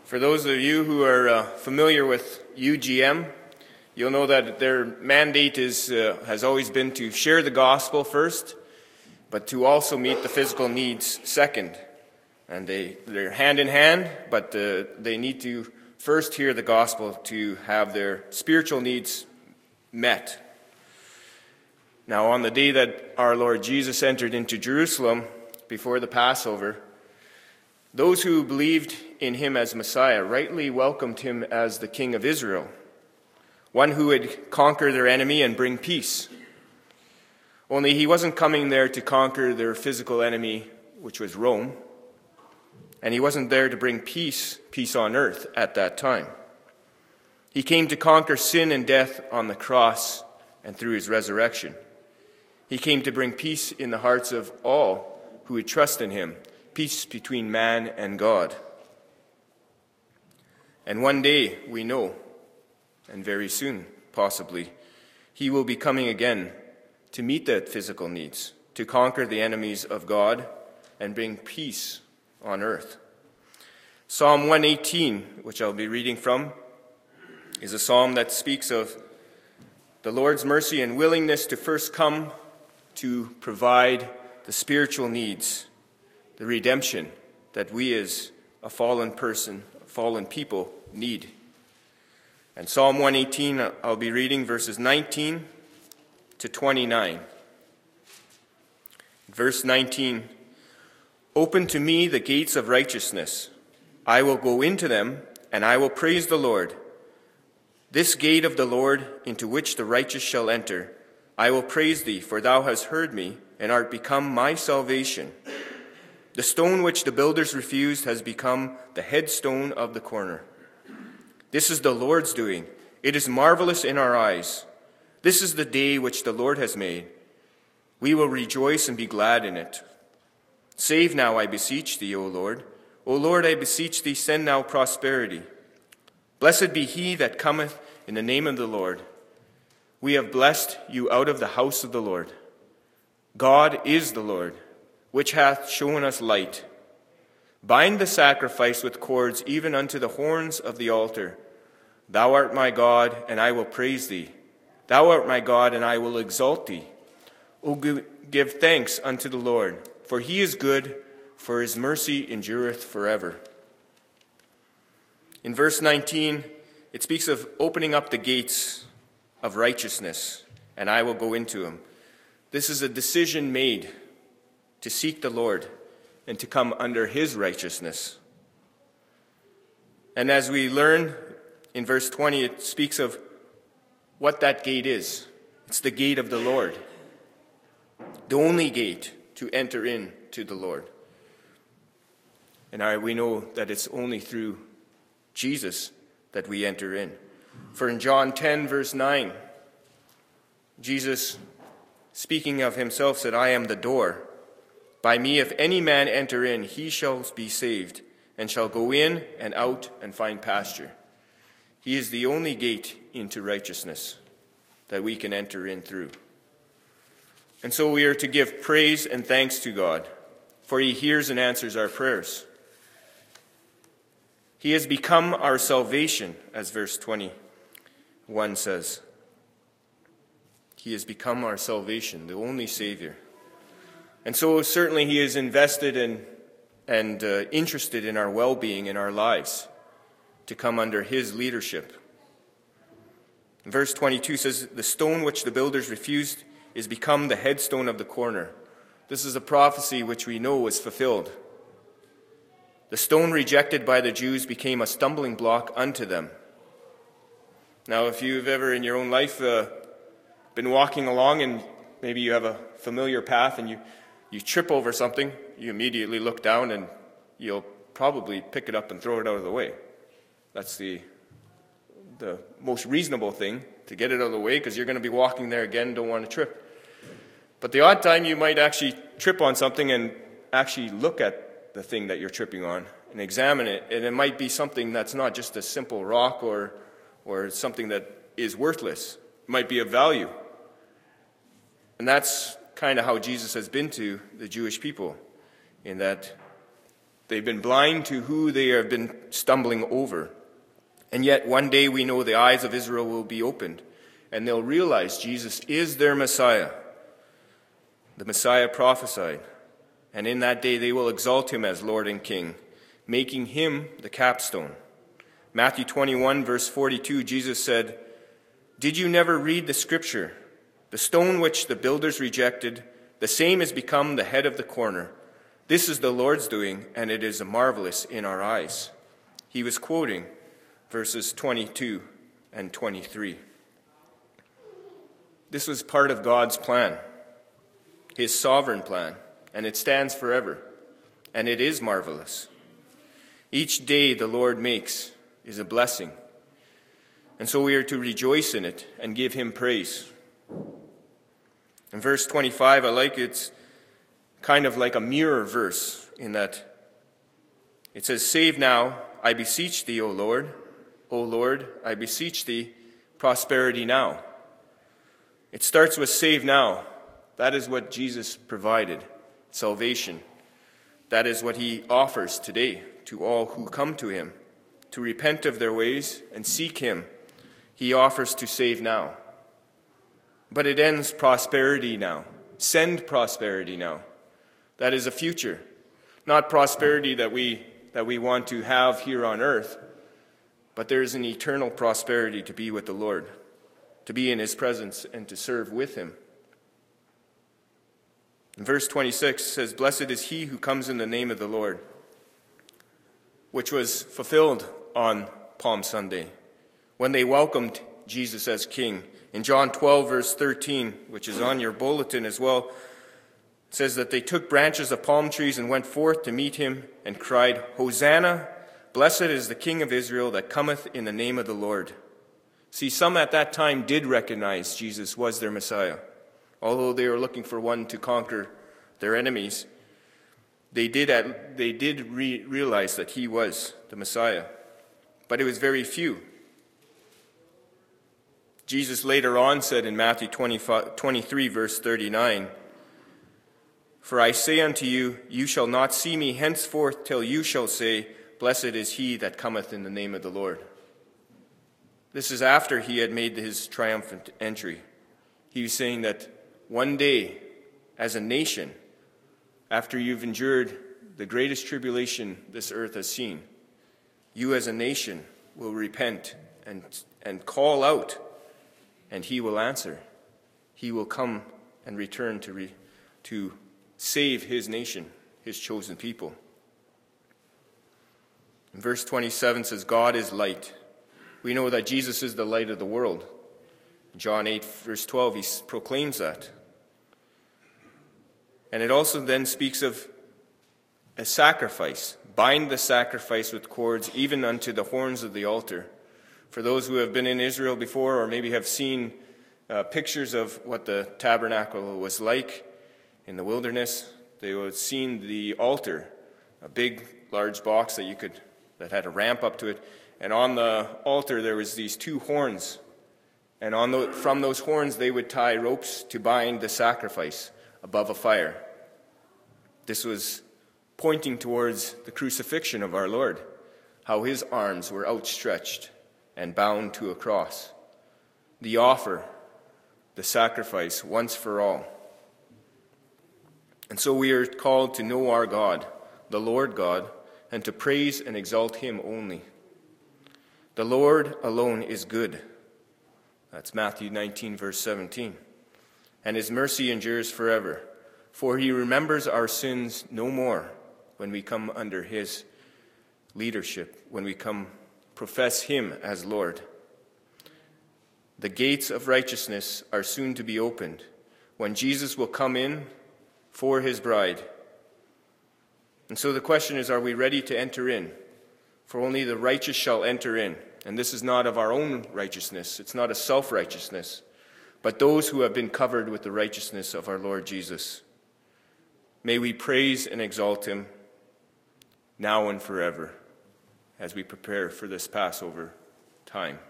For those of you who are familiar with UGM, you'll know that their mandate has always been to share the gospel first, but to also meet the physical needs second. And they're hand in hand, but they need to first hear the gospel to have their spiritual needs met. Now, on the day that our Lord Jesus entered into Jerusalem before the Passover, those who believed in him as Messiah rightly welcomed him as the King of Israel, one who would conquer their enemy and bring peace. Only he wasn't coming there to conquer their physical enemy, which was Rome, and he wasn't there to bring peace on earth at that time. He came to conquer sin and death on the cross and through his resurrection. He came to bring peace in the hearts of all who would trust in him, peace between man and God. And one day, we know, and very soon, possibly, he will be coming again to meet the physical needs, to conquer the enemies of God and bring peace on earth. Psalm 118, which I'll be reading from, is a psalm that speaks of the Lord's mercy and willingness to first come to provide the spiritual needs, the redemption that we as a fallen people need. And Psalm 118, I'll be reading verses 19 to 29. Verse 19, "Open to me the gates of righteousness. I will go into them, and I will praise the Lord. This gate of the Lord into which the righteous shall enter. I will praise thee, for thou hast heard me, and art become my salvation. The stone which the builders refused has become the headstone of the corner. This is the Lord's doing. It is marvelous in our eyes. This is the day which the Lord has made. We will rejoice and be glad in it. Save now, I beseech thee, O Lord. O Lord, I beseech thee, send now prosperity. Blessed be he that cometh in the name of the Lord. We have blessed you out of the house of the Lord. God is the Lord, which hath shown us light. Bind the sacrifice with cords even unto the horns of the altar. Thou art my God, and I will praise thee. Thou art my God, and I will exalt thee. O give thanks unto the Lord, for he is good, for his mercy endureth forever." In verse 19, it speaks of opening up the gates of righteousness, and I will go into them. This is a decision made to seek the Lord and to come under his righteousness. And as we learn in verse 20, it speaks of what that gate is. It's the gate of the Lord, the only gate to enter into the Lord. And we know that it's only through Jesus that we enter in. For in John 10, verse 9, Jesus, speaking of himself, said, "I am the door. By me, if any man enter in, he shall be saved, and shall go in and out and find pasture." He is the only gate into righteousness that we can enter in through. And so we are to give praise and thanks to God, for he hears and answers our prayers. He has become our salvation, as verse 21 says. He has become our salvation, the only Savior. And so certainly he is invested in and interested in our well-being in our lives to come under his leadership. Verse 22 says, "The stone which the builders refused is become the headstone of the corner." This is a prophecy which we know was fulfilled. The stone rejected by the Jews became a stumbling block unto them. Now, if you've ever in your own life been walking along and maybe you have a familiar path and you trip over something, you immediately look down and you'll probably pick it up and throw it out of the way. That's the most reasonable thing, to get it out of the way, because you're going to be walking there again and don't want to trip. But the odd time you might actually trip on something and actually look at the thing that you're tripping on and examine it, and it might be something that's not just a simple rock or something that is worthless. It might be of value. And that's kind of how Jesus has been to the Jewish people, in that They've been blind to who they have been stumbling over. And yet one day we know the eyes of Israel will be opened, and they'll realize Jesus is their Messiah, the Messiah prophesied. And in that day they will exalt him as Lord and King, making him the capstone. Matthew 21, verse 42, Jesus said, "Did you never read the scripture? The stone which the builders rejected, the same has become the head of the corner. This is the Lord's doing, and it is marvelous in our eyes." He was quoting verses 22 and 23. This was part of God's plan, his sovereign plan, and it stands forever, and it is marvelous. Each day the Lord makes is a blessing, and so we are to rejoice in it and give him praise. In verse 25, I like it's kind of like a mirror verse in that it says, "Save now, I beseech thee, O Lord. O Lord, I beseech thee, prosperity now." It starts with save now. That is what Jesus provided, salvation. That is what he offers today to all who come to him, to repent of their ways and seek him. He offers to save now. But it ends prosperity now. Send prosperity now. That is a future, not prosperity that we want to have here on earth, but there is an eternal prosperity to be with the Lord, to be in his presence and to serve with him. In verse 26 says, "Blessed is he who comes in the name of the Lord," which was fulfilled on Palm Sunday when they welcomed Jesus as King. In John 12, verse 13, which is on your bulletin as well, it says that they took branches of palm trees and went forth to meet him and cried, "Hosanna, blessed is the King of Israel that cometh in the name of the Lord." See, some at that time did recognize Jesus was their Messiah. Although they were looking for one to conquer their enemies, they did realize that he was the Messiah. But it was very few. Jesus later on said in Matthew 23, verse 39, "For I say unto you, you shall not see me henceforth till you shall say, Blessed is he that cometh in the name of the Lord." This is after he had made his triumphant entry. He was saying that one day, as a nation, after you've endured the greatest tribulation this earth has seen, you as a nation will repent and call out, and he will answer. He will come and return to save his nation, his chosen people. And verse 27 says, "God is light." We know that Jesus is the light of the world. In John 8, verse 12, he proclaims that. And it also then speaks of a sacrifice. Bind the sacrifice with cords, even unto the horns of the altar. For those who have been in Israel before, or maybe have seen pictures of what the tabernacle was like in the wilderness, they would have seen the altar, a big, large box that had a ramp up to it. And on the altar there was these two horns. And from those horns they would tie ropes to bind the sacrifice above a fire. This was pointing towards the crucifixion of our Lord, how his arms were outstretched and bound to a cross. The offer, the sacrifice, once for all. And so we are called to know our God, the Lord God, and to praise and exalt him only. The Lord alone is good. That's Matthew 19, verse 17. And his mercy endures forever. For he remembers our sins no more when we come under his leadership, when we profess him as Lord. The gates of righteousness are soon to be opened, when Jesus will come in for his bride. And so the question is, are we ready to enter in? For only the righteous shall enter in. And this is not of our own righteousness. It's not a self-righteousness, but those who have been covered with the righteousness of our Lord Jesus. May we praise and exalt him now and forever as we prepare for this Passover time.